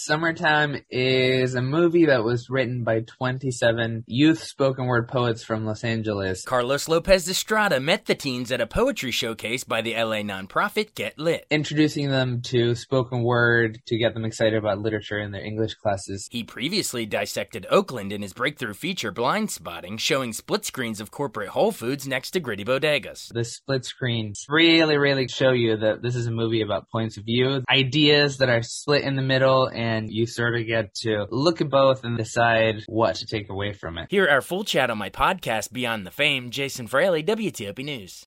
Summertime is a movie that was written by 27 youth spoken word poets from Los Angeles. Carlos Lopez Estrada met the teens at a poetry showcase by the LA nonprofit Get Lit, introducing them to spoken word to get them excited about literature in their English classes. He previously dissected Oakland in his breakthrough feature Blind Spotting, showing split screens of corporate Whole Foods next to gritty bodegas. The split screens really show you that this is a movie about points of view, ideas that are split in the middle, and you sort of get to look at both and decide what to take away from it. Hear our full chat on my podcast, Beyond the Fame. Jason Fraley, WTOP News.